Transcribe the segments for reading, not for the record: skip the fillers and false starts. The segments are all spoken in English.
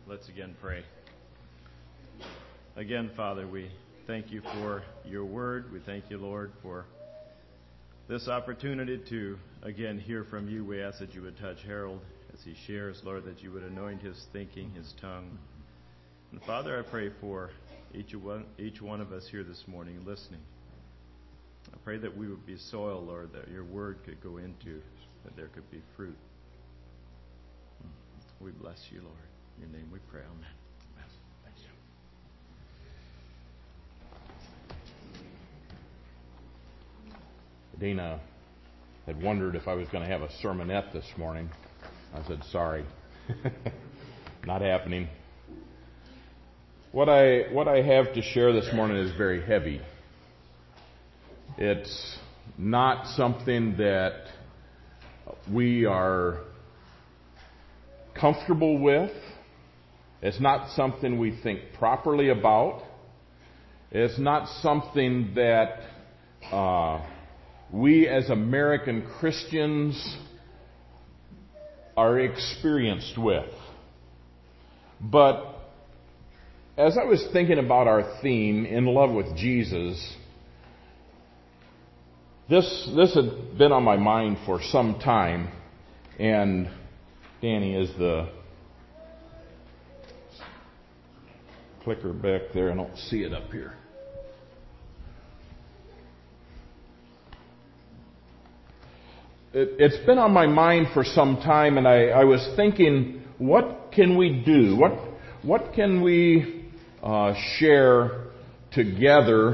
Let's again pray. Again, Father, we thank you for your word. We thank you, Lord, for this opportunity to, again, hear from you. We ask that you would touch Harold as he shares, Lord, that you would anoint his thinking, his tongue. And Father, I pray for each one of us here this morning listening. I pray that we would be soil, Lord, that your word could go into, that there could be fruit. We bless you, Lord. In your name we pray. Amen. Thank you. Dana had wondered if I was going to have a sermonette this morning. I said, sorry. Not happening. What I have to share this morning is very heavy. It's not something that we are comfortable with. It's not something we think properly about. It's not something that we as American Christians are experienced with. But as I was thinking about our theme, In Love with Jesus, this had been on my mind for some time, and Danny is the clicker back there. I don't see it up here. It's been on my mind for some time, and I was thinking, what can we do? What can we share together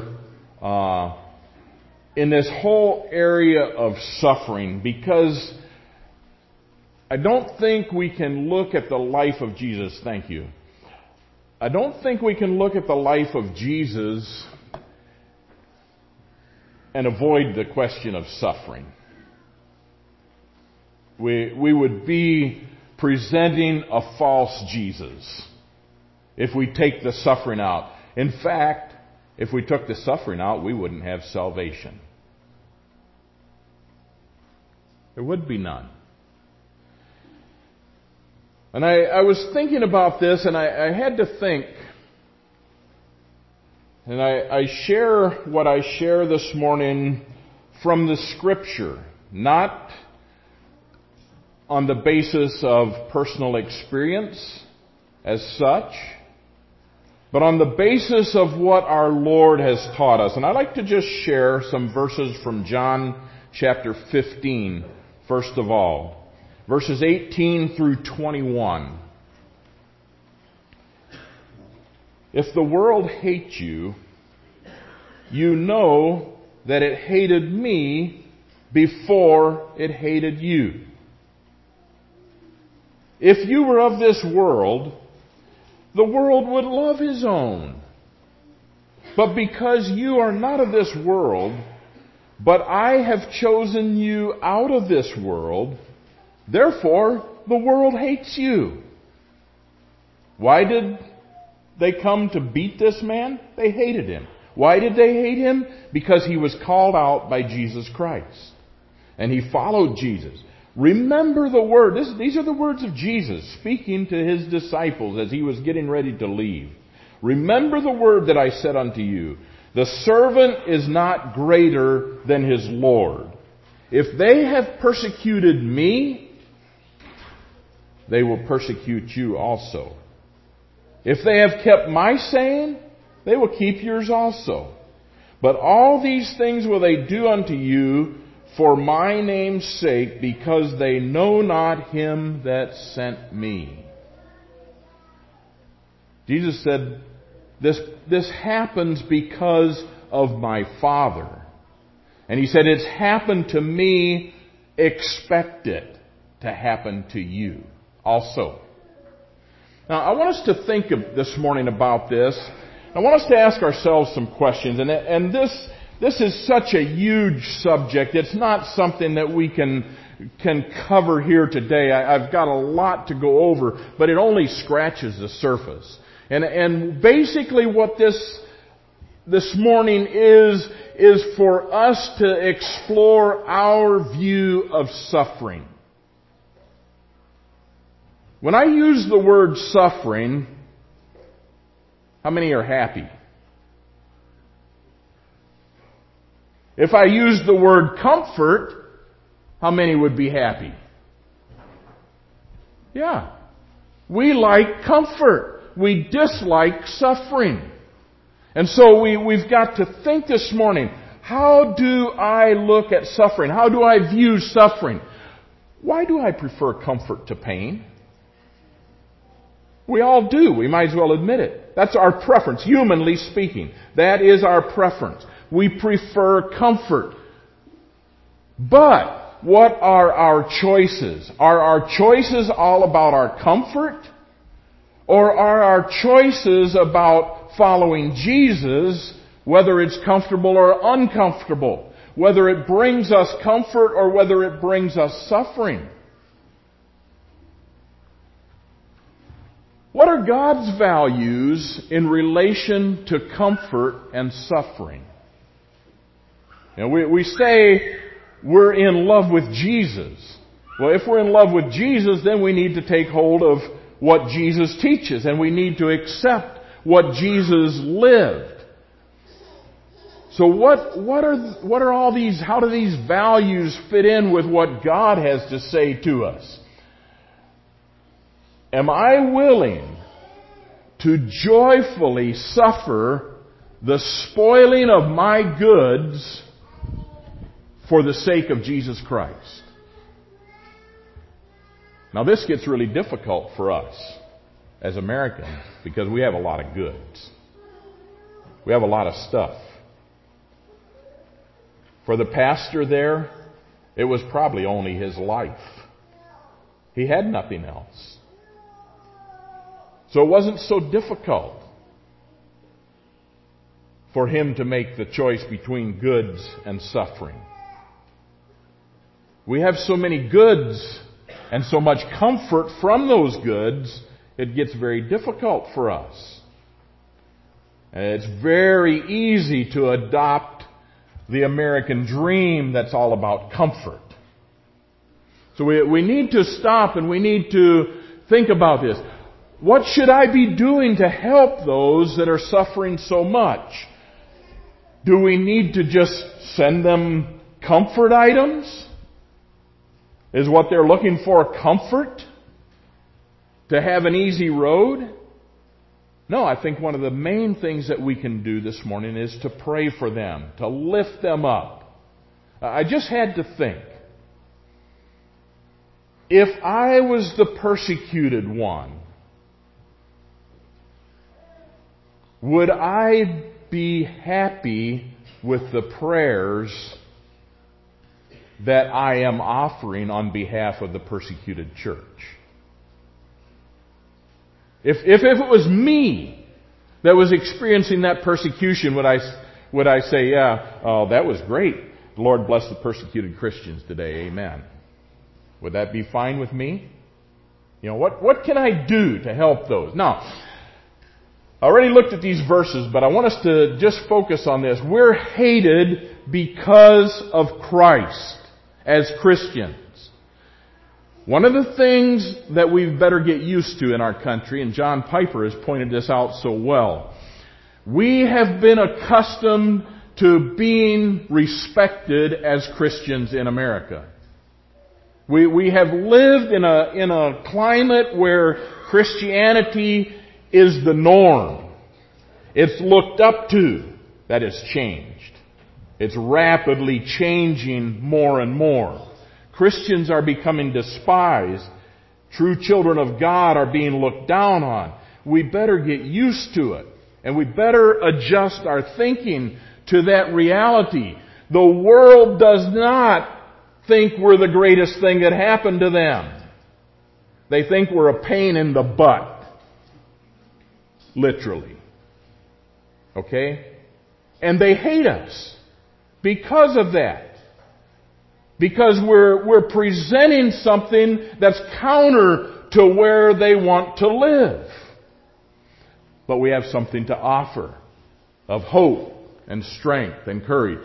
in this whole area of suffering? Because I don't think we can look at the life of Jesus. Thank you. I don't think we can look at the life of Jesus and avoid the question of suffering. We would be presenting a false Jesus if we take the suffering out. In fact, if we took the suffering out, we wouldn't have salvation. There would be none. And I was thinking about this, and I had to think, and I share what I share this morning from the Scripture, not on the basis of personal experience as such, but on the basis of what our Lord has taught us. And I'd like to just share some verses from John chapter 15, first of all. Verses 18 through 21. If the world hates you, you know that it hated me before it hated you. If you were of this world, the world would love his own. But because you are not of this world, but I have chosen you out of this world, therefore, the world hates you. Why did they come to beat this man? They hated him. Why did they hate him? Because he was called out by Jesus Christ. And he followed Jesus. Remember the word. These are the words of Jesus speaking to his disciples as he was getting ready to leave. Remember the word that I said unto you. The servant is not greater than his Lord. If they have persecuted me, they will persecute you also. If they have kept my saying, they will keep yours also. But all these things will they do unto you for my name's sake, because they know not him that sent me. Jesus said, this happens because of my Father. And he said, it's happened to me, expect it to happen to you also. Now, I want us to think this morning about this. I want us to ask ourselves some questions. And this is such a huge subject. It's not something that we can cover here today. I've got a lot to go over, but it only scratches the surface. And basically what this morning is for us to explore our view of suffering. When I use the word suffering, how many are happy? If I use the word comfort, how many would be happy? Yeah. We like comfort. We dislike suffering. And so we've got to think this morning, how do I look at suffering? How do I view suffering? Why do I prefer comfort to pain? We all do. We might as well admit it. That's our preference, humanly speaking. That is our preference. We prefer comfort. But what are our choices? Are our choices all about our comfort? Or are our choices about following Jesus, whether it's comfortable or uncomfortable? Whether it brings us comfort or whether it brings us suffering? What are God's values in relation to comfort and suffering? Now, we say we're in love with Jesus. Well, if we're in love with Jesus, then we need to take hold of what Jesus teaches, and we need to accept what Jesus lived. So what are all these, how do these values fit in with what God has to say to us? Am I willing to joyfully suffer the spoiling of my goods for the sake of Jesus Christ? Now this gets really difficult for us as Americans because we have a lot of goods. We have a lot of stuff. For the pastor there, it was probably only his life. He had nothing else. So it wasn't so difficult for him to make the choice between goods and suffering. We have so many goods and so much comfort from those goods, it gets very difficult for us. And it's very easy to adopt the American dream that's all about comfort. So we need to stop and we need to think about this. What should I be doing to help those that are suffering so much? Do we need to just send them comfort items? Is what they're looking for comfort? To have an easy road? No, I think one of the main things that we can do this morning is to pray for them, to lift them up. I just had to think. If I was the persecuted one, would I be happy with the prayers that I am offering on behalf of the persecuted church? If it was me that was experiencing that persecution, would I say, yeah, oh, that was great. The Lord bless the persecuted Christians today. Amen. Would that be fine with me? You know, what can I do to help those? Now, I already looked at these verses, but I want us to just focus on this. We're hated because of Christ as Christians. One of the things that we've better get used to in our country, and John Piper has pointed this out so well, we have been accustomed to being respected as Christians in America. We have lived in a climate where Christianity is the norm. It's looked up to. That has changed. It's rapidly changing more and more. Christians are becoming despised. True children of God are being looked down on. We better get used to it. And we better adjust our thinking to that reality. The world does not think we're the greatest thing that happened to them. They think we're a pain in the butt. Literally. Okay? And they hate us because of that. Because we're presenting something that's counter to where they want to live. But we have something to offer of hope and strength and courage.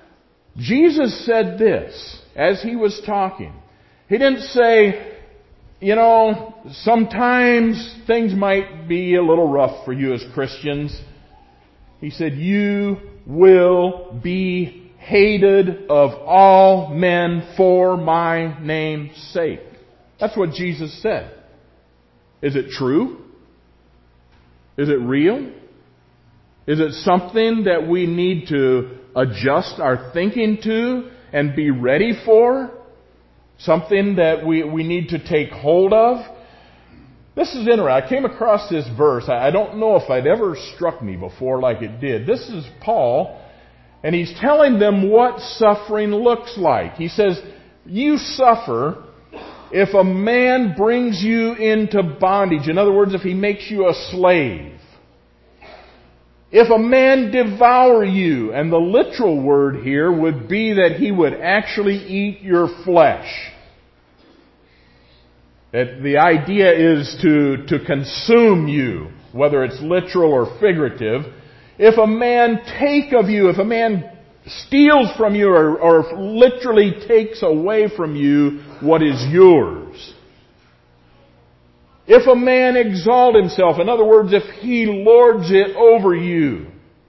Jesus said this as he was talking. He didn't say, sometimes things might be a little rough for you as Christians. He said, you will be hated of all men for my name's sake. That's what Jesus said. Is it true? Is it real? Is it something that we need to adjust our thinking to and be ready for? Something that we need to take hold of? This is interesting. I came across this verse. I don't know if it ever struck me before like it did. This is Paul, and he's telling them what suffering looks like. He says, you suffer if a man brings you into bondage. In other words, if he makes you a slave. If a man devour you, and the literal word here would be that he would actually eat your flesh. That the idea is to consume you, whether it's literal or figurative. If a man take of you, if a man steals from you or literally takes away from you what is yours. If a man exalt himself, in other words, if he lords it over you,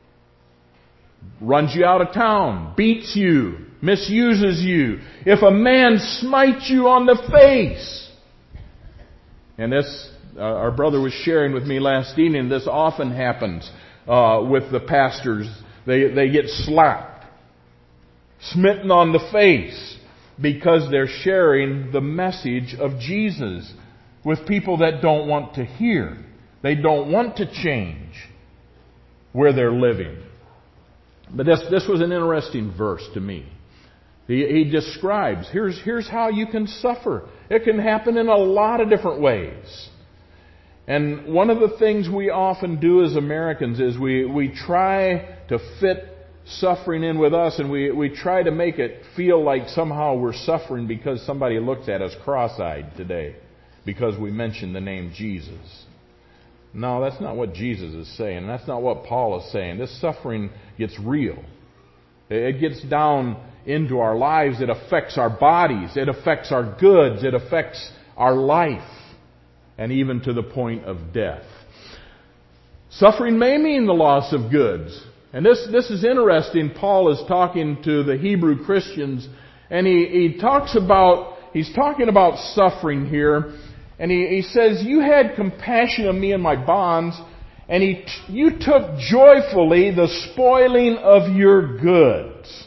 runs you out of town, beats you, misuses you, if a man smites you on the face, and this, our brother was sharing with me last evening, this often happens with the pastors. They get slapped, smitten on the face, because they're sharing the message of Jesus with people that don't want to hear. They don't want to change where they're living. But this was an interesting verse to me. He describes, here's how you can suffer. It can happen in a lot of different ways. And one of the things we often do as Americans is we try to fit suffering in with us, and we try to make it feel like somehow we're suffering because somebody looks at us cross-eyed today, because we mention the name Jesus. No, that's not what Jesus is saying. That's not what Paul is saying. This suffering gets real. It gets down into our lives. It affects our bodies. It affects our goods. It affects our life. And even to the point of death. Suffering may mean the loss of goods. And this is interesting. Paul is talking to the Hebrew Christians, and he's talking about suffering here. And he says, you had compassion of me and my bonds, and you took joyfully the spoiling of your goods.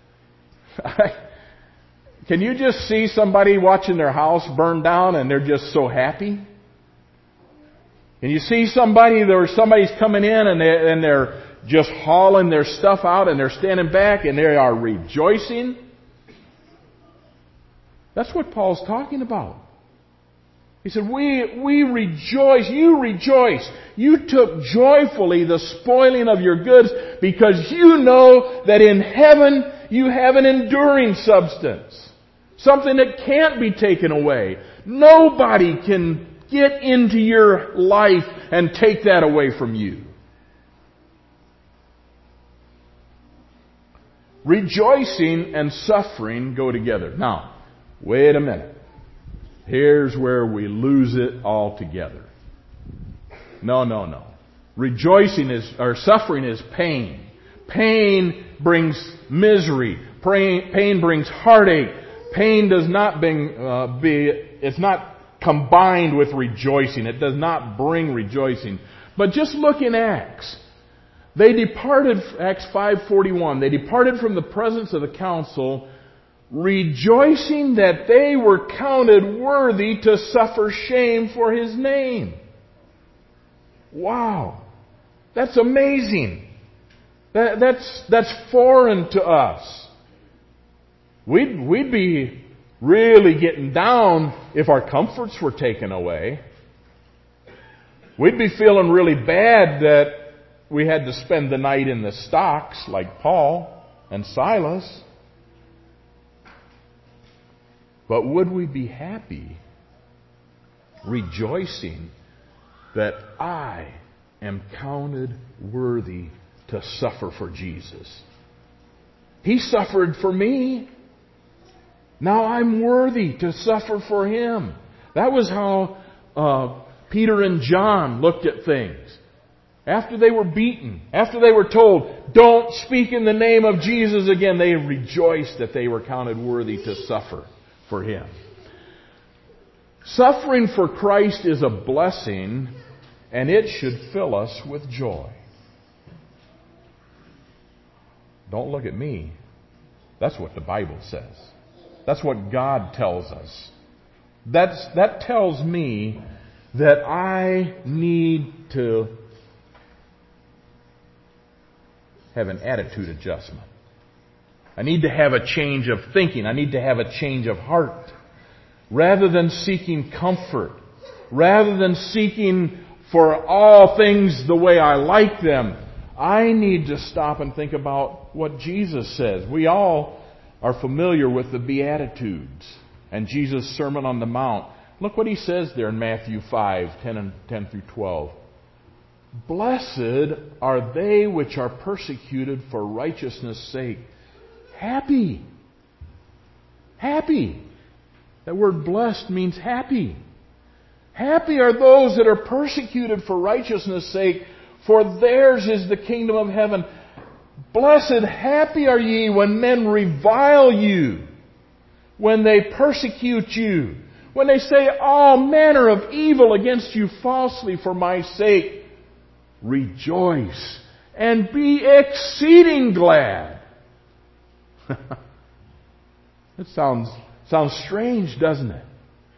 Can you just see somebody watching their house burn down and they're just so happy? And you see somebody's coming in and they're just hauling their stuff out and they're standing back and they are rejoicing? That's what Paul's talking about. He said, we rejoice, you rejoice. You took joyfully the spoiling of your goods because you know that in heaven you have an enduring substance. Something that can't be taken away. Nobody can get into your life and take that away from you. Rejoicing and suffering go together. Now, wait a minute. Here's where we lose it altogether. No. Suffering is pain. Pain brings misery. Pain brings heartache. Pain does not it's not combined with rejoicing. It does not bring rejoicing. But just look in Acts. They departed, Acts 5:41, they departed from the presence of the council, rejoicing that they were counted worthy to suffer shame for His name. Wow. That's amazing. That's foreign to us. We'd be really getting down if our comforts were taken away. We'd be feeling really bad that we had to spend the night in the stocks like Paul and Silas. But would we be happy, rejoicing that I am counted worthy to suffer for Jesus? He suffered for me. Now I'm worthy to suffer for Him. That was how Peter and John looked at things. After they were beaten, after they were told, don't speak in the name of Jesus again, they rejoiced that they were counted worthy to suffer for Him. Suffering for Christ is a blessing, and it should fill us with joy. Don't look at me. That's what the Bible says. That's what God tells us. That tells me that I need to have an attitude adjustment. I need to have a change of thinking. I need to have a change of heart. Rather than seeking comfort, rather than seeking for all things the way I like them, I need to stop and think about what Jesus says. We all are familiar with the Beatitudes and Jesus' Sermon on the Mount. Look what He says there in Matthew 5, 10 through 12. Blessed are they which are persecuted for righteousness' sake. Happy. Happy. That word blessed means happy. Happy are those that are persecuted for righteousness' sake, for theirs is the kingdom of heaven. Blessed, happy are ye when men revile you, when they persecute you, when they say all manner of evil against you falsely for my sake. Rejoice and be exceeding glad. It sounds strange, doesn't it?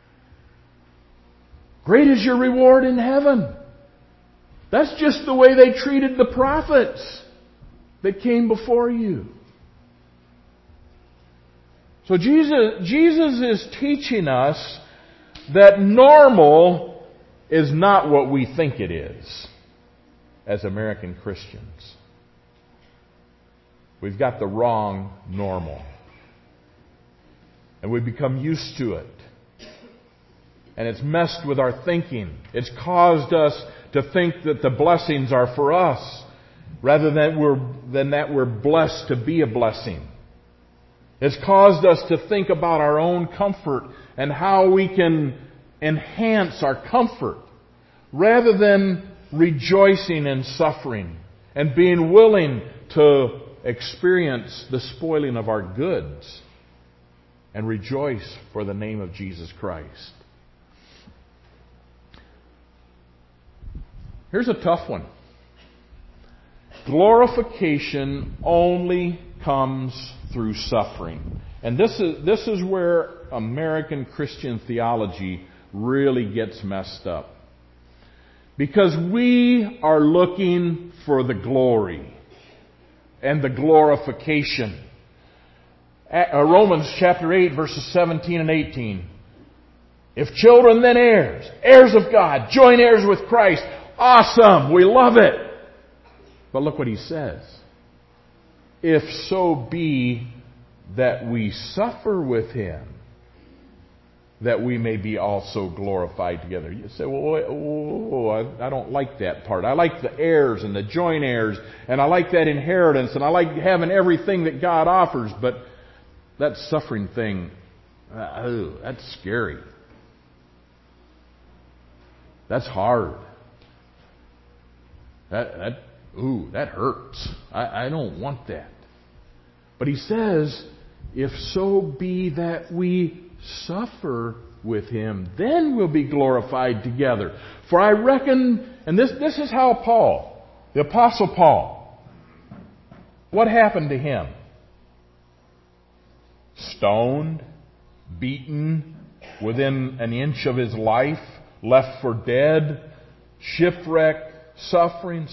Great is your reward in heaven. That's just the way they treated the prophets that came before you. So Jesus is teaching us that normal is not what we think it is as American Christians. We've got the wrong normal. And we've become used to it. And it's messed with our thinking. It's caused us to think that the blessings are for us rather than that we're blessed to be a blessing. It's caused us to think about our own comfort and how we can enhance our comfort rather than rejoicing in suffering and being willing to experience the spoiling of our goods and rejoice for the name of Jesus Christ. Here's a tough one. Glorification only comes through suffering. And this is where American Christian theology really gets messed up. Because we are looking for the glory and the glorification. Romans chapter 8, verses 17 and 18. If children, then heirs, heirs of God, joint heirs with Christ. Awesome! We love it! But look what he says. If so be that we suffer with Him, that we may be also glorified together. You say, well, I don't like that part. I like the heirs and the joint heirs, and I like that inheritance, and I like having everything that God offers, but that suffering thing, that's scary. That's hard. That hurts. I don't want that. But he says, if so be that we suffer with Him, then we'll be glorified together. For I reckon, and this is how Paul, the Apostle Paul, what happened to him? Stoned, beaten, within an inch of his life, left for dead, shipwrecked, suffering.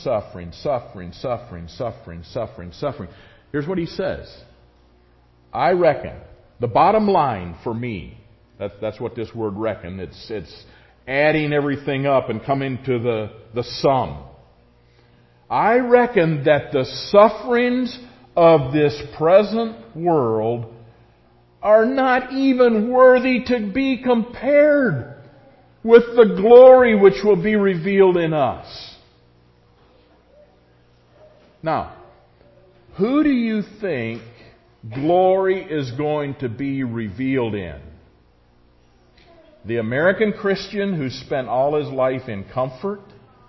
Here's what he says. I reckon, the bottom line for me, that's what this word reckon, it's adding everything up and coming to the sum. I reckon that the sufferings of this present world are not even worthy to be compared with the glory which will be revealed in us. Now, who do you think glory is going to be revealed in? The American Christian who spent all his life in comfort,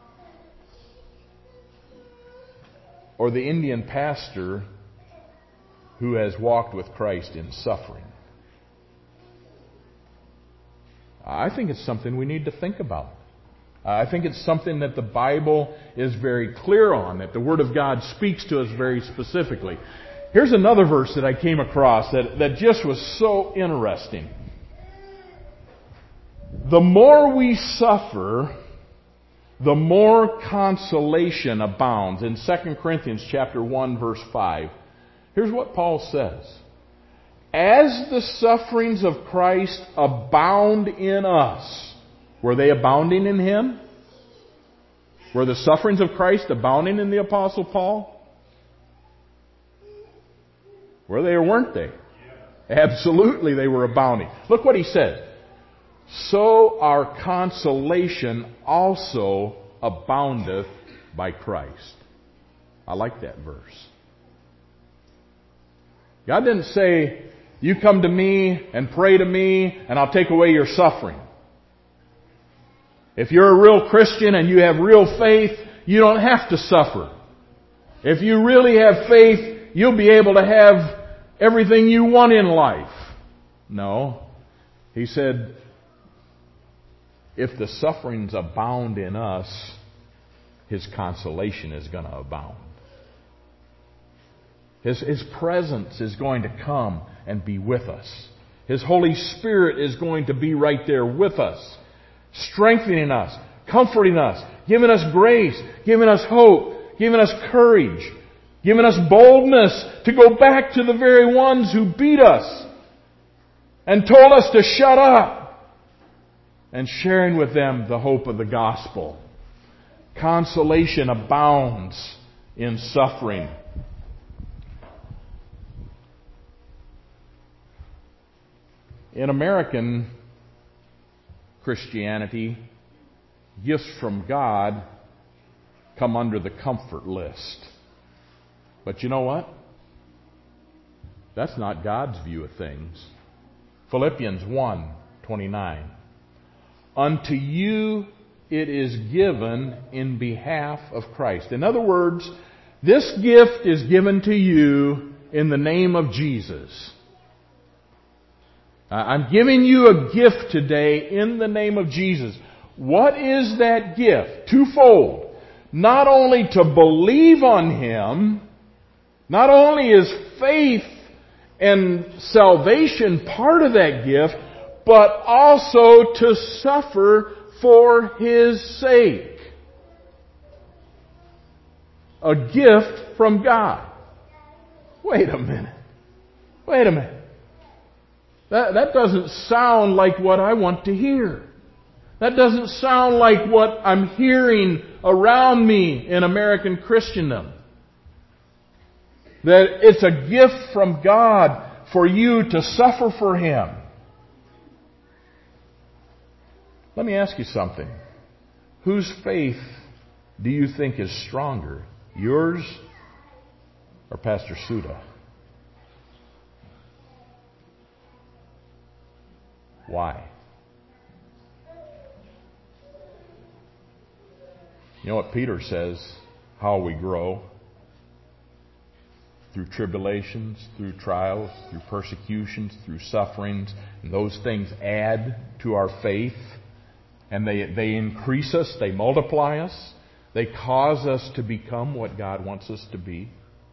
or the Indian pastor who has walked with Christ in suffering? I think it's something we need to think about. I think it's something that the Bible is very clear on, that the Word of God speaks to us very specifically. Here's another verse that I came across that just was so interesting. The more we suffer, the more consolation abounds. In 2 Corinthians chapter 1, verse 5, here's what Paul says. As the sufferings of Christ abound in us. Were they abounding in Him? Were the sufferings of Christ abounding in the Apostle Paul? Were they or weren't they? Absolutely they were abounding. Look what he said. So our consolation also aboundeth by Christ. I like that verse. God didn't say, you come to me and pray to me and I'll take away your suffering. If you're a real Christian and you have real faith, you don't have to suffer. If you really have faith, you'll be able to have everything you want in life. No. He said, if the sufferings abound in us, His consolation is going to abound. His presence is going to come and be with us. His Holy Spirit is going to be right there with us, strengthening us, comforting us, giving us grace, giving us hope, giving us courage, giving us boldness to go back to the very ones who beat us and told us to shut up, and sharing with them the hope of the gospel. Consolation abounds in suffering. In American Christianity, gifts from God come under the comfort list. But you know what? That's not God's view of things. Philippians 1:29. Unto you it is given in behalf of Christ. In other words, this gift is given to you in the name of Jesus. I'm giving you a gift today in the name of Jesus. What is that gift? Twofold. Not only to believe on Him, not only is faith and salvation part of that gift, but also to suffer for His sake. A gift from God. Wait a minute. That doesn't sound like what I want to hear. That doesn't sound like what I'm hearing around me in American Christendom. That it's a gift from God for you to suffer for Him. Let me ask you something. Whose faith do you think is stronger? Yours or Pastor Suda? Why? You know what Peter says, how we grow? Through tribulations, through trials, through persecutions, through sufferings. And those things add to our faith. And they increase us, they multiply us. They cause us to become what God wants us to be.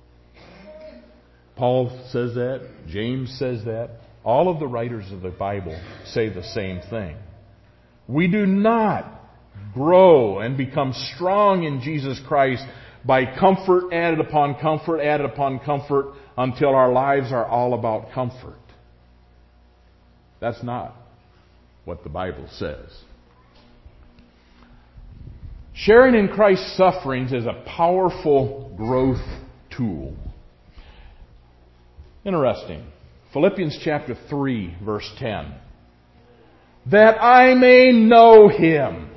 Paul says that. James says that. All of the writers of the Bible say the same thing. We do not grow and become strong in Jesus Christ by comfort added upon comfort until our lives are all about comfort. That's not what the Bible says. Sharing in Christ's sufferings is a powerful growth tool. Interesting. Philippians chapter 3, verse 10. That I may know Him.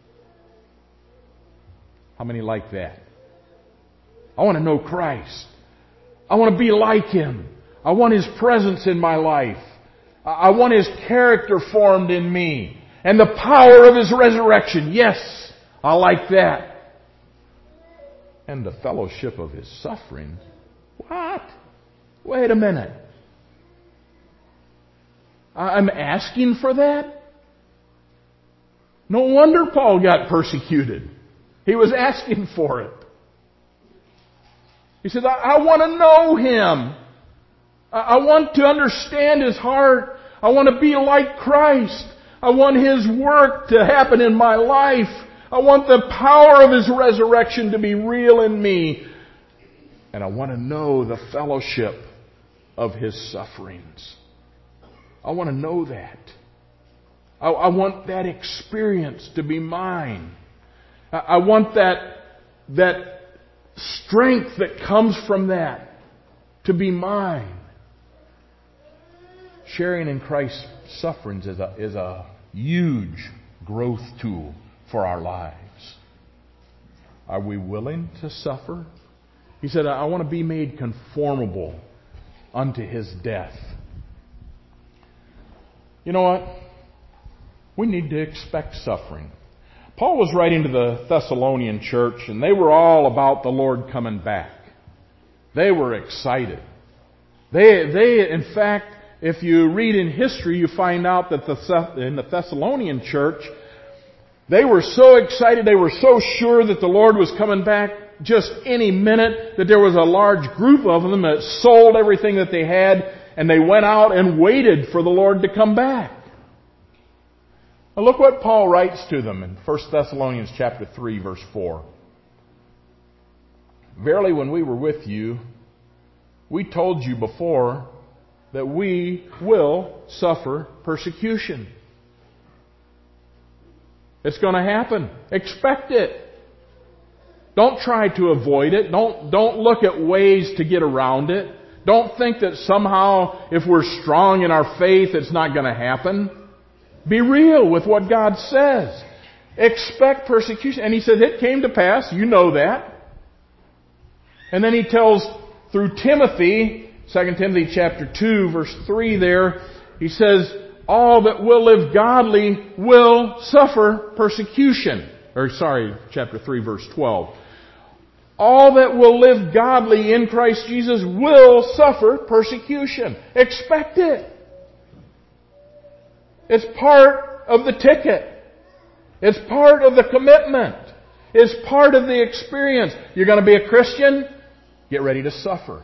How many like that? I want to know Christ. I want to be like Him. I want His presence in my life. I want His character formed in me. And the power of His resurrection. Yes, I like that. And the fellowship of His suffering. What? Wait a minute. I'm asking for that? No wonder Paul got persecuted. He was asking for it. He said, I want to know Him. I want to understand His heart. I want to be like Christ. I want His work to happen in my life. I want the power of His resurrection to be real in me. And I want to know the fellowship of His sufferings. I want to know that. I want that experience to be mine. I want that strength that comes from that to be mine. Sharing in Christ's sufferings is a huge growth tool for our lives. Are we willing to suffer? He said, I want to be made conformable unto His death. You know what? We need to expect suffering. Paul was writing to the Thessalonian church, and they were all about the Lord coming back. They were excited. They, in fact, if you read in history, you find out that in the Thessalonian church, they were so excited, they were so sure that the Lord was coming back just any minute, that there was a large group of them that sold everything that they had, and they went out and waited for the Lord to come back. Now look what Paul writes to them in 1 Thessalonians chapter 3, verse 4. Verily, when we were with you, we told you before that we will suffer persecution. It's going to happen. Expect it. Don't try to avoid it. Don't look at ways to get around it. Don't think that somehow if we're strong in our faith it's not going to happen. Be real with what God says. Expect persecution. And he says it came to pass. You know that. And then he tells through Timothy, 2 Timothy chapter 2 verse 3 there, he says, all that will live godly will suffer persecution. Chapter 3 verse 12. All that will live godly in Christ Jesus will suffer persecution. Expect it. It's part of the ticket. It's part of the commitment. It's part of the experience. You're going to be a Christian? Get ready to suffer.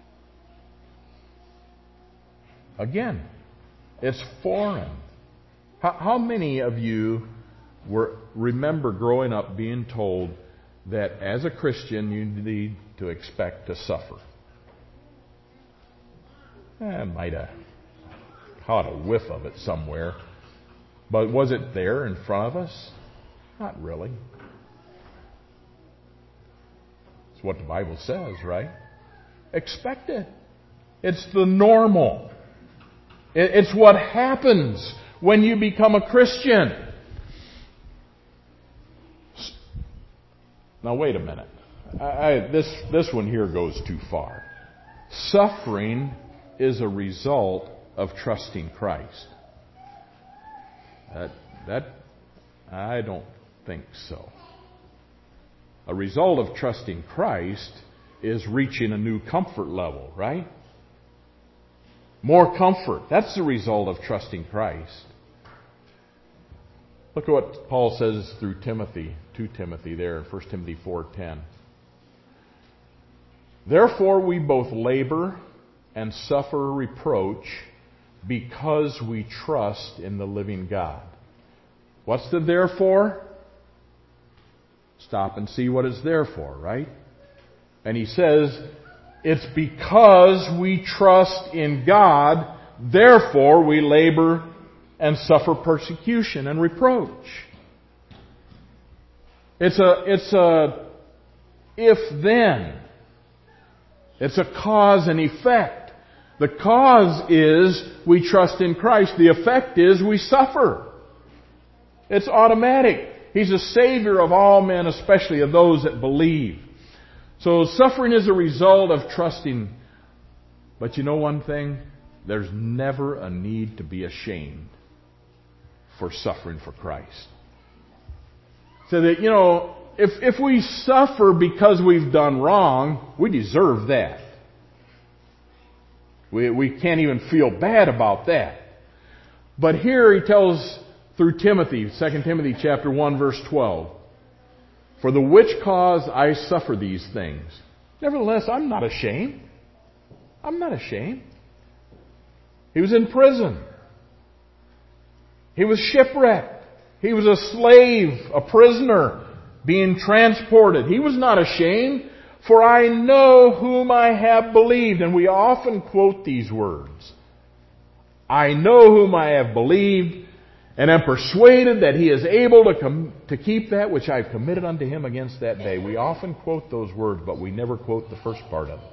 Again, it's foreign. How many of you remember growing up being told that as a Christian you need to expect to suffer? I might have caught a whiff of it somewhere. But was it there in front of us? Not really. It's what the Bible says, right? Expect it. It's the normal. It's what happens when you become a Christian. Now wait a minute. This one here goes too far. Suffering is a result of trusting Christ. That I don't think so. A result of trusting Christ is reaching a new comfort level, right? More comfort. That's the result of trusting Christ. Look at what Paul says through Timothy, to Timothy there in 1 Timothy 4:10. Therefore we both labor and suffer reproach because we trust in the living God. What's the therefore? Stop and see what it's there for, right? And he says, it's because we trust in God, therefore we labor and suffer persecution and reproach. It's a if-then. It's a cause and effect. The cause is we trust in Christ. The effect is we suffer. It's automatic. He's a Savior of all men, especially of those that believe. So suffering is a result of trusting. But you know one thing? there's never a need to be ashamed for suffering for Christ. So that, if we suffer because we've done wrong, we deserve that. We can't even feel bad about that. But here he tells through Timothy, 2 Timothy chapter 1 verse 12, "For the which cause I suffer these things. Nevertheless, I'm not ashamed." I'm not ashamed. He was in prison. He was shipwrecked. He was a slave, a prisoner, being transported. He was not ashamed, "For I know whom I have believed." And we often quote these words. "I know whom I have believed, and am persuaded that he is able to keep that which I have committed unto him against that day." We often quote those words, but we never quote the first part of it.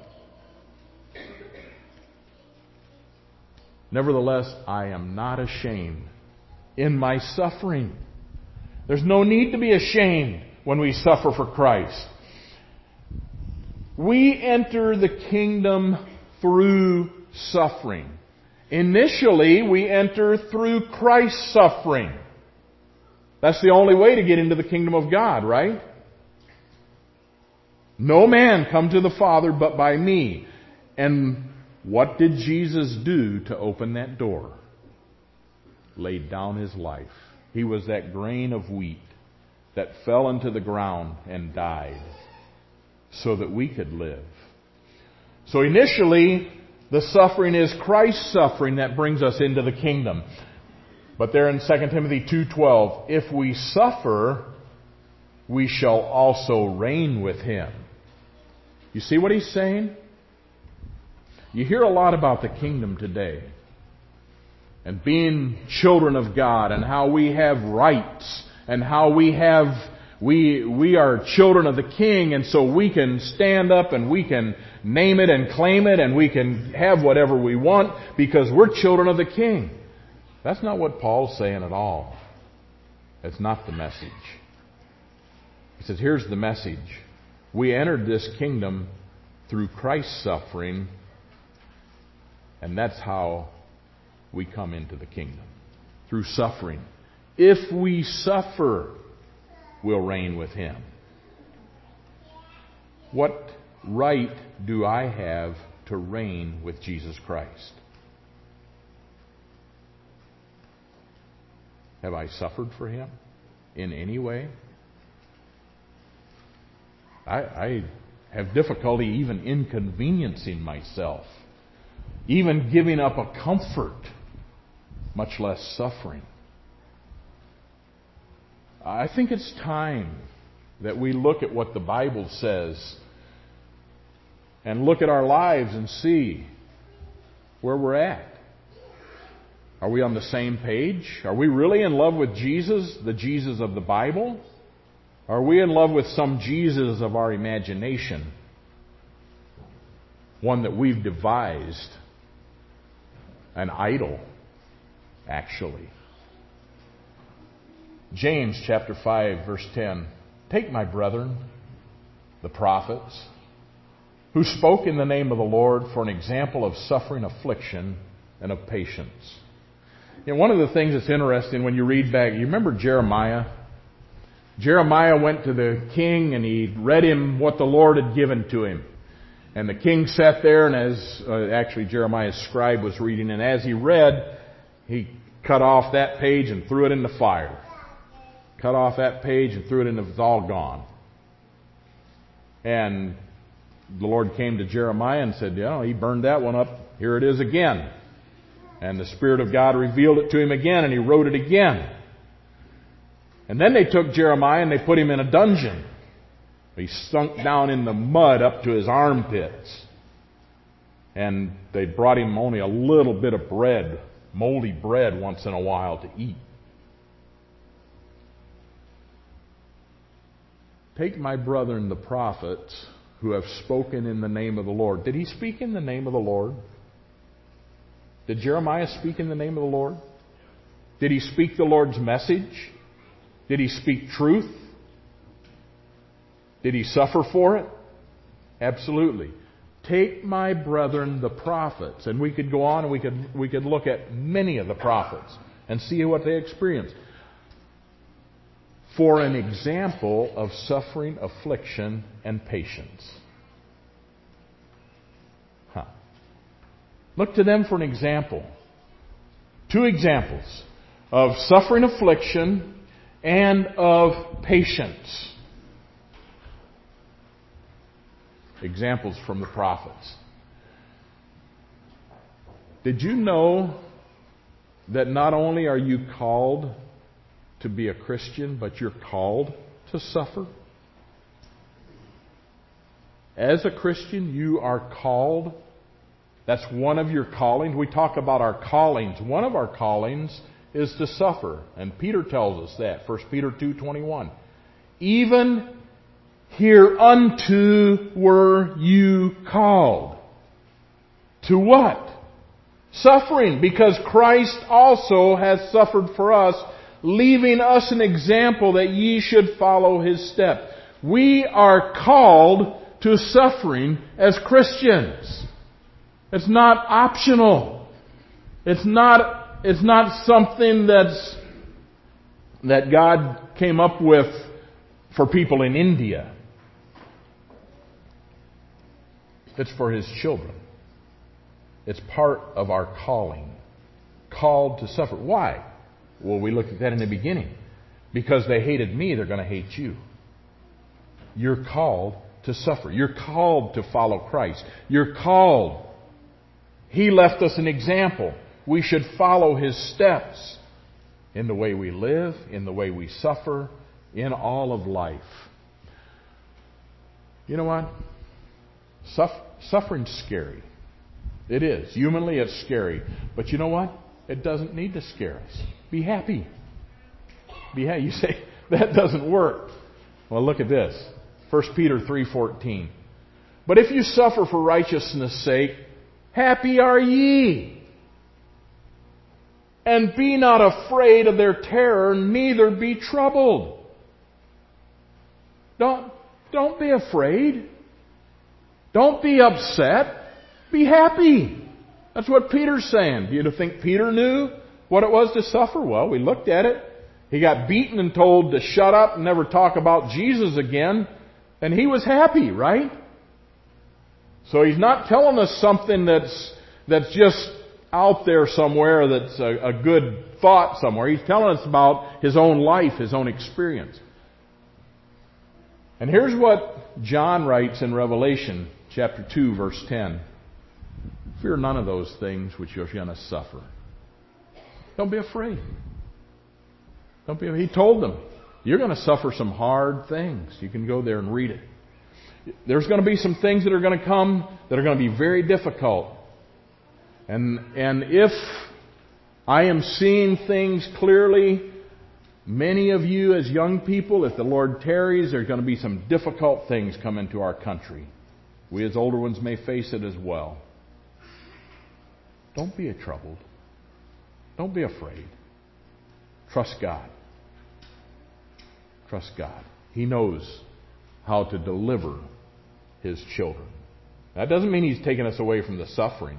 "Nevertheless, I am not ashamed in my suffering." There's no need to be ashamed when we suffer for Christ. We enter the kingdom through suffering. Initially, we enter through Christ's suffering. That's the only way to get into the kingdom of God, right? "No man come to the Father but by me." And what did Jesus do to open that door? Laid down His life. He was that grain of wheat that fell into the ground and died so that we could live. So initially, the suffering is Christ's suffering that brings us into the kingdom. But there in 2 Timothy 2:12, "If we suffer, we shall also reign with Him." You see what he's saying? You hear a lot about the kingdom today, and being children of God, and how we have rights, and how we are children of the King, and so we can stand up and we can name it and claim it, and we can have whatever we want because we're children of the King. That's not what Paul's saying at all. That's not the message. He says, here's the message. We entered this kingdom through Christ's suffering, and that's how we come into the kingdom. Through suffering. If we suffer, we'll reign with Him. What right do I have to reign with Jesus Christ? Have I suffered for Him in any way? I have difficulty even inconveniencing myself, even giving up a comfort, much less suffering. I think it's time that we look at what the Bible says and look at our lives and see where we're at. Are we on the same page? Are we really in love with Jesus, the Jesus of the Bible? Are we in love with some Jesus of our imagination? One that we've devised. An idol, actually. James chapter 5 verse 10. "Take my brethren, the prophets, who spoke in the name of the Lord for an example of suffering, affliction, and of patience." One of the things that's interesting when you read back, you remember Jeremiah? Jeremiah went to the king and he read him what the Lord had given to him. And the king sat there, and as actually Jeremiah's scribe was reading, and as he read, he cut off that page and threw it in the fire. Cut off that page and threw it in, it was all gone. And the Lord came to Jeremiah and said, he burned that one up. Here it is again. And the Spirit of God revealed it to him again, and he wrote it again. And then they took Jeremiah and they put him in a dungeon. He sunk down in the mud up to his armpits. And they brought him only a little bit of bread, moldy bread, once in a while to eat. "Take my brethren the prophets who have spoken in the name of the Lord." Did he speak in the name of the Lord? Did Jeremiah speak in the name of the Lord? Did he speak the Lord's message? Did he speak truth? Did he suffer for it? Absolutely. Take my brethren, the prophets. And we could go on and we could look at many of the prophets and see what they experienced. For an example of suffering, affliction, and patience. Look to them for an example. Two examples of suffering, affliction, and of patience. Examples from the prophets. Did you know that not only are you called to be a Christian, but you're called to suffer? As a Christian, you are called. That's one of your callings. We talk about our callings. One of our callings is to suffer. And Peter tells us that. 1 Peter 2:21. Even hereunto were you called. To what? Suffering. Because Christ also has suffered for us, leaving us an example that ye should follow His step. We are called to suffering as Christians. It's not optional. It's not something that God came up with for people in India. It's for His children. It's part of our calling. Called to suffer. Why? Well, we looked at that in the beginning. Because they hated me, they're going to hate you. You're called to suffer. You're called to follow Christ. You're called. He left us an example. We should follow His steps in the way we live, in the way we suffer, in all of life. You know what? Suffering's scary. It is. Humanly, it's scary. But you know what? It doesn't need to scare us. Be happy. Be happy. You say, that doesn't work. Well, look at this. 1 Peter 3:14. But if you suffer for righteousness' sake, happy are ye. And be not afraid of their terror, neither be troubled. Don't be afraid. Don't be upset. Be happy. That's what Peter's saying. Do you think Peter knew what it was to suffer? Well, we looked at it. He got beaten and told to shut up and never talk about Jesus again. And he was happy, right? So he's not telling us something that's just out there somewhere, that's a good thought somewhere. He's telling us about his own life, his own experience. And here's what John writes in Revelation chapter 2, verse 10. Fear none of those things which you're going to suffer. Don't be afraid. He told them, you're going to suffer some hard things. You can go there and read it. There's going to be some things that are going to come that are going to be very difficult. And if I am seeing things clearly, many of you as young people, if the Lord tarries, there's going to be some difficult things come into our country. We as older ones may face it as well. Don't be troubled. Don't be afraid. Trust God. Trust God. He knows how to deliver His children. That doesn't mean He's taking us away from the suffering.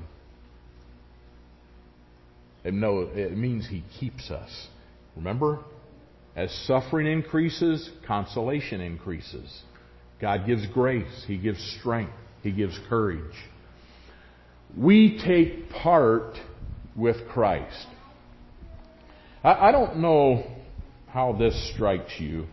It means He keeps us. Remember? As suffering increases, consolation increases. God gives grace. He gives strength. He gives courage. We take part with Christ. I don't know how this strikes you.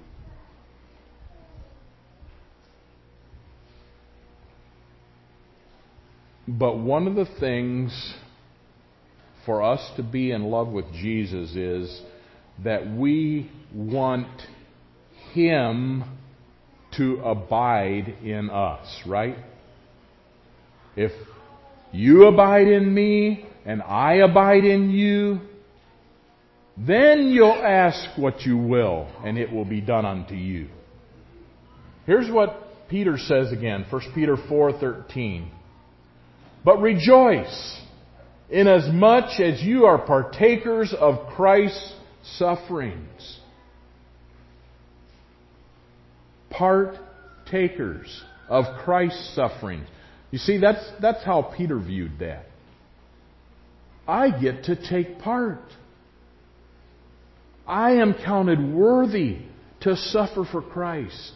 But one of the things for us to be in love with Jesus is that we want Him to abide in us, right? If you abide in me and I abide in you, then you'll ask what you will, and it will be done unto you. Here's what Peter says again, 1 Peter 4:13. But rejoice, inasmuch as you are partakers of Christ's sufferings. Partakers of Christ's sufferings. You see, that's how Peter viewed that. I get to take part. I am counted worthy to suffer for Christ.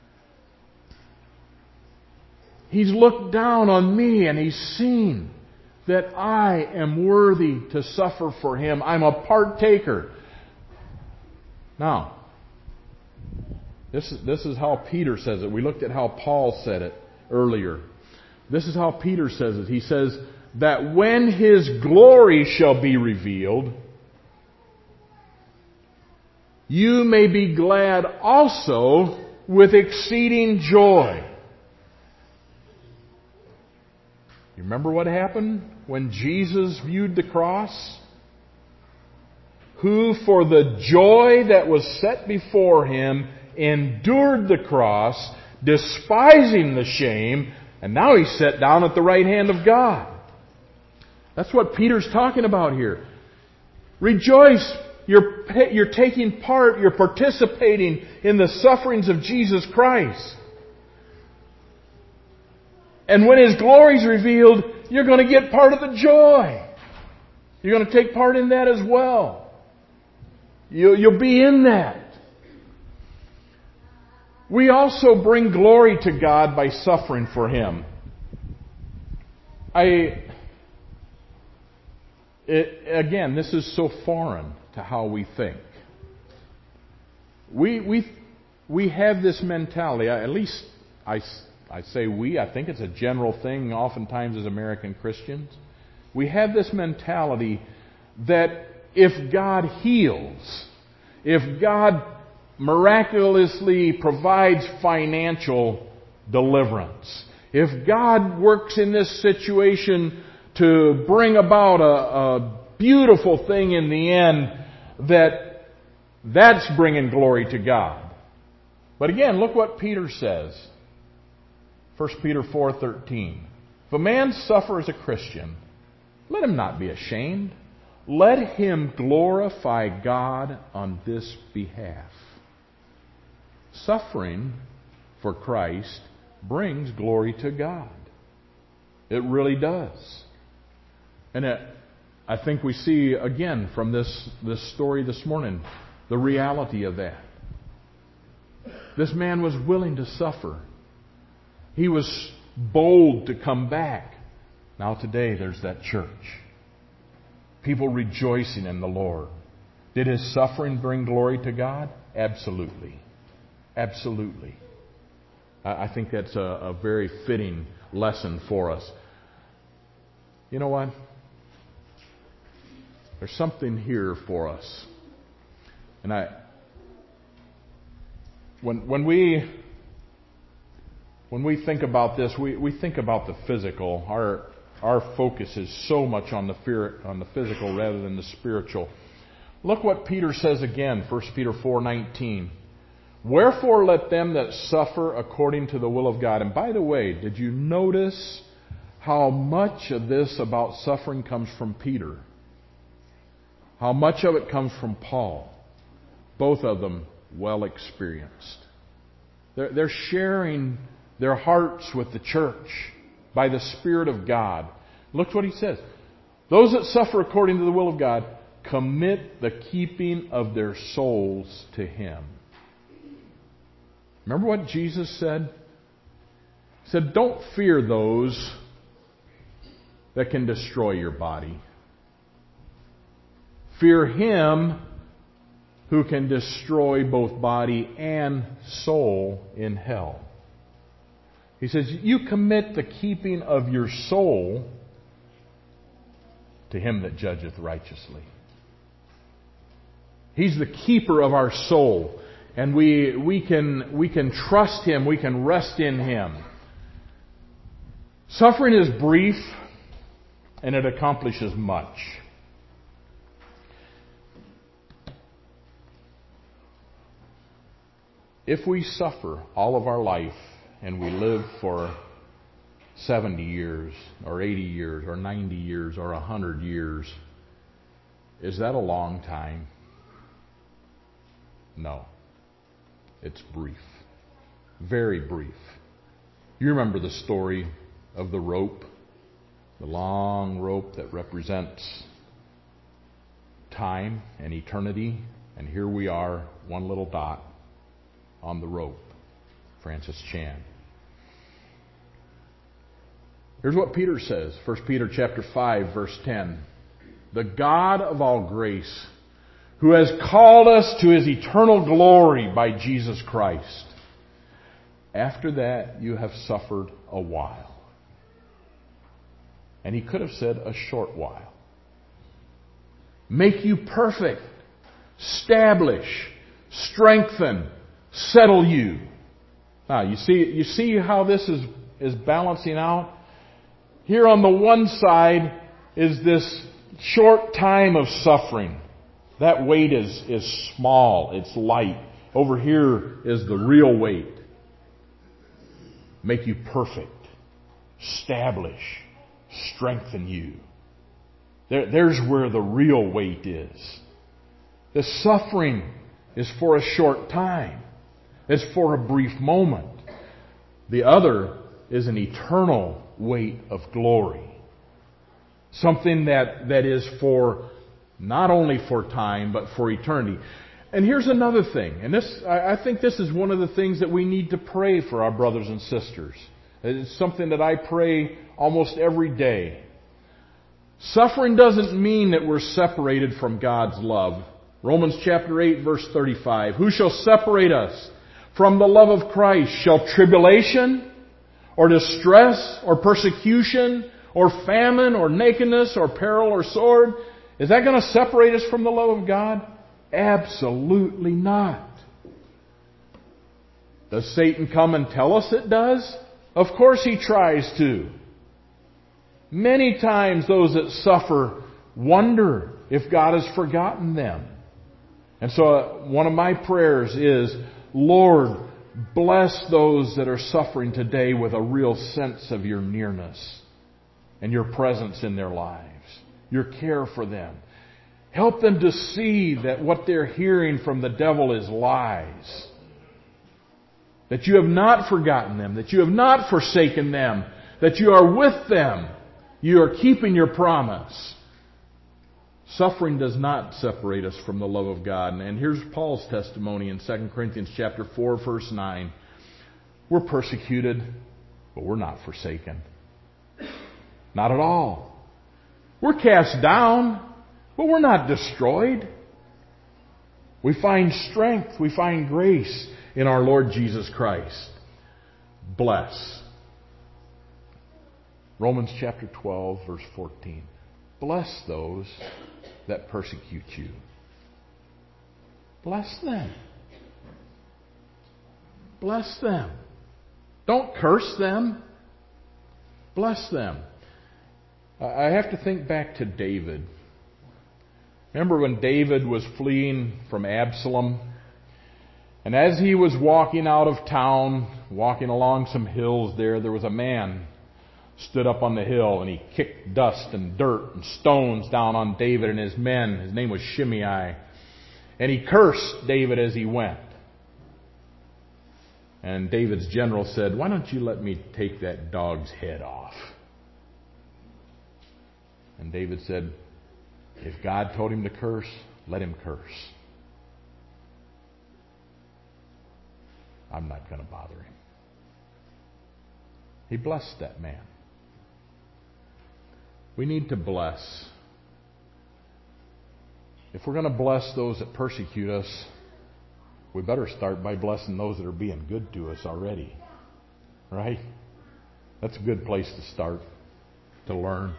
He's looked down on me and He's seen that I am worthy to suffer for Him. I'm a partaker. Now, this is how Peter says it. We looked at how Paul said it earlier. This is how Peter says it. He says that when His glory shall be revealed, you may be glad also with exceeding joy. You remember what happened when Jesus viewed the cross? Who for the joy that was set before Him endured the cross, despising the shame, and now He's set down at the right hand of God. That's what Peter's talking about here. Rejoice. You're taking part, you're participating in the sufferings of Jesus Christ. And when His glory is revealed, you're going to get part of the joy. You're going to take part in that as well. You'll be in that. We also bring glory to God by suffering for Him. Again, this is so foreign to how we think. We have this mentality, at least I say we, I think it's a general thing oftentimes as American Christians. We have this mentality that if God heals, if God miraculously provides financial deliverance, if God works in this situation to bring about a beautiful thing in the end, that's bringing glory to God. But again, look what Peter says. 1 Peter 4:13. If a man suffer as a Christian, let him not be ashamed. Let him glorify God on this behalf. Suffering for Christ brings glory to God. It really does. And I think we see again from this story this morning the reality of that. This man was willing to suffer. He was bold to come back. Now today there's that church. People rejoicing in the Lord. Did his suffering bring glory to God? Absolutely. Absolutely. I think that's a very fitting lesson for us. You know what? There's something here for us. And when we think about this, we think about the physical. Our focus is so much on the physical rather than the spiritual. Look what Peter says again, 1 Peter 4:19. Wherefore let them that suffer according to the will of God. And by the way, did you notice how much of this about suffering comes from Peter? How much of it comes from Paul? Both of them well experienced. They're sharing their hearts with the church by the Spirit of God. Look what he says. Those that suffer according to the will of God commit the keeping of their souls to Him. Remember what Jesus said? He said, don't fear those that can destroy your body. Fear Him who can destroy both body and soul in hell. He says, you commit the keeping of your soul to Him that judgeth righteously. He's the keeper of our soul. And we can trust Him. We can rest in Him. Suffering is brief and it accomplishes much. If we suffer all of our life and we live for 70 years or 80 years or 90 years or 100 years, is that a long time? No. It's brief. Very brief. You remember the story of the rope, the long rope that represents time and eternity. And here we are, one little dot on the rope. Francis Chan. Here's what Peter says, 1 Peter chapter 5, verse 10. The God of all grace, who has called us to His eternal glory by Jesus Christ. After that, you have suffered a while. And he could have said a short while. Make you perfect, establish, strengthen, settle you. Now, you see how this is balancing out? Here on the one side is this short time of suffering. That weight is small, it's light. Over here is the real weight. Make you perfect, establish, strengthen you. There's where the real weight is. The suffering is for a short time. It's for a brief moment. The other is an eternal weight of glory. Something that is for not only for time, but for eternity. And here's another thing, and I think this is one of the things that we need to pray for our brothers and sisters. It's something that I pray almost every day. Suffering doesn't mean that we're separated from God's love. Romans chapter 8, verse 35. Who shall separate us from the love of Christ? Shall tribulation, or distress, or persecution, or famine, or nakedness, or peril, or sword? Is that going to separate us from the love of God? Absolutely not. Does Satan come and tell us it does? Of course he tries to. Many times those that suffer wonder if God has forgotten them. And so one of my prayers is, Lord, bless those that are suffering today with a real sense of your nearness and your presence in their lives, your care for them. Help them to see that what they're hearing from the devil is lies. That you have not forgotten them, that you have not forsaken them, that you are with them. You are keeping your promise. Suffering does not separate us from the love of God. And here's Paul's testimony in 2 Corinthians chapter 4, verse 9. We're persecuted, but we're not forsaken. Not at all. We're cast down, but we're not destroyed. We find strength, we find grace in our Lord Jesus Christ. Bless. Romans chapter 12, verse 14. Bless those that persecute you. Bless them. Bless them. Don't curse them. Bless them. I have to think back to David. Remember when David was fleeing from Absalom? And as he was walking out of town, walking along some hills there was a man stood up on the hill and he kicked dust and dirt and stones down on David and his men. His name was Shimei. And he cursed David as he went. And David's general said, "Why don't you let me take that dog's head off?" And David said, if God told him to curse, let him curse. I'm not going to bother him. He blessed that man. We need to bless. If we're going to bless those that persecute us, we better start by blessing those that are being good to us already. Right? That's a good place to start, to learn.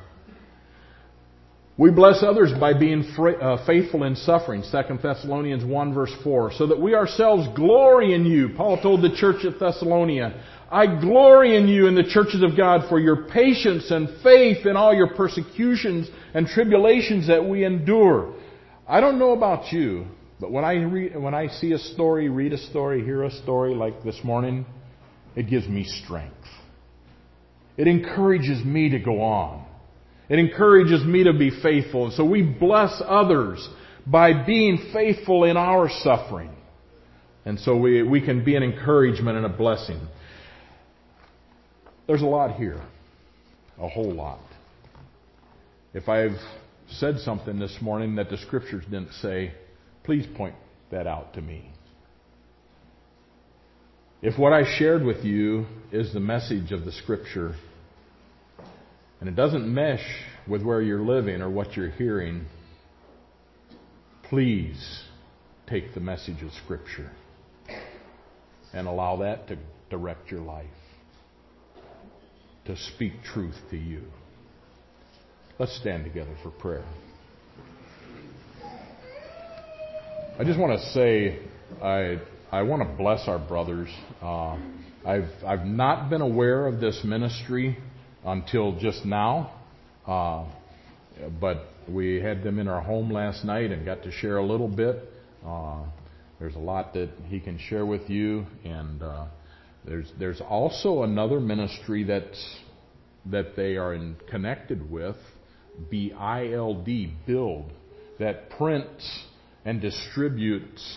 We bless others by being faithful in suffering. 2 Thessalonians 1 verse 4. So that we ourselves glory in you. Paul told the church at Thessalonia, I glory in you in the churches of God for your patience and faith in all your persecutions and tribulations that we endure. I don't know about you, but when I see a story, read a story, hear a story like this morning, it gives me strength. It encourages me to go on. It encourages me to be faithful. And so we bless others by being faithful in our suffering. And so we can be an encouragement and a blessing. There's a lot here. a whole lot. If I've said something this morning that the Scriptures didn't say, please point that out to me. If what I shared with you is the message of the Scripture, and it doesn't mesh with where you're living or what you're hearing, please take the message of Scripture and allow that to direct your life, to speak truth to you. Let's stand together for prayer. I just want to say, I want to bless our brothers. I've not been aware of this ministry until just now, but we had them in our home last night and got to share a little bit. There's a lot that he can share with you, and there's also another ministry that they are connected with, BILD, Build, that prints and distributes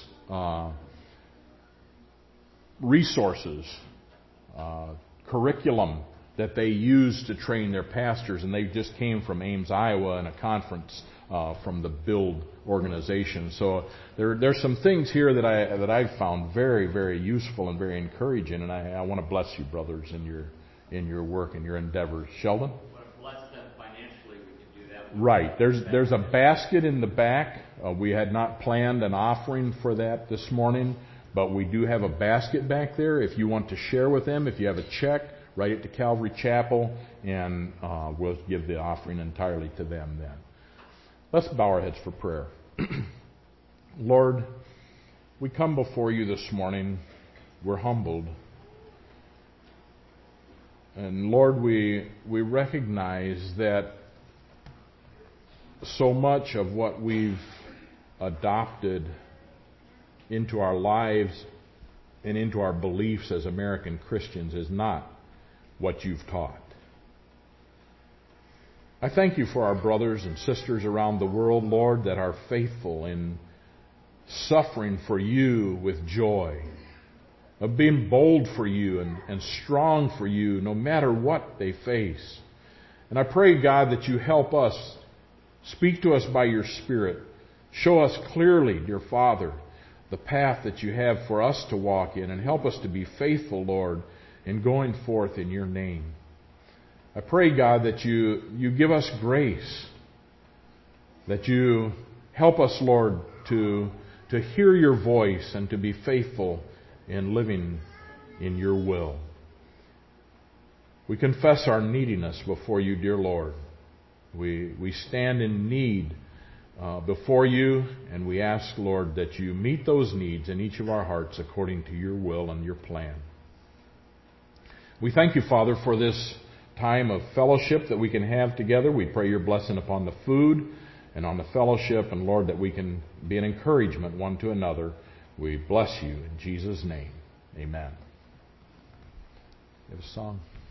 resources, curriculum that they use to train their pastors. And they just came from Ames, Iowa, in a conference from the Build organization. So there's some things here that I've found very, very useful and very encouraging. And I want to bless you, brothers, in your work and your endeavors. Sheldon? Bless them financially. We can do that. Right. There's a basket in the back. We had not planned an offering for that this morning, but we do have a basket back there. If you want to share with them, if you have a check, write it to Calvary Chapel, and we'll give the offering entirely to them then. Let's bow our heads for prayer. Lord, we come before you this morning. We're humbled. And Lord, we recognize that so much of what we've adopted into our lives and into our beliefs as American Christians is not what you've taught. I thank you for our brothers and sisters around the world, Lord, that are faithful in suffering for you with joy, of being bold for you and strong for you no matter what they face. And I pray, God, that you help us, speak to us by your Spirit. Show us clearly, dear Father, the path that you have for us to walk in, and help us to be faithful, Lord, in going forth in your name. I pray, God, that you give us grace, that you help us, Lord, to hear your voice and to be faithful in living in your will. We confess our neediness before you, dear Lord. We stand in need before you, and we ask, Lord, that you meet those needs in each of our hearts according to your will and your plan. We thank you, Father, for this time of fellowship that we can have together. We pray your blessing upon the food and on the fellowship, and Lord, that we can be an encouragement one to another. We bless you in Jesus' name. Amen. You have a song?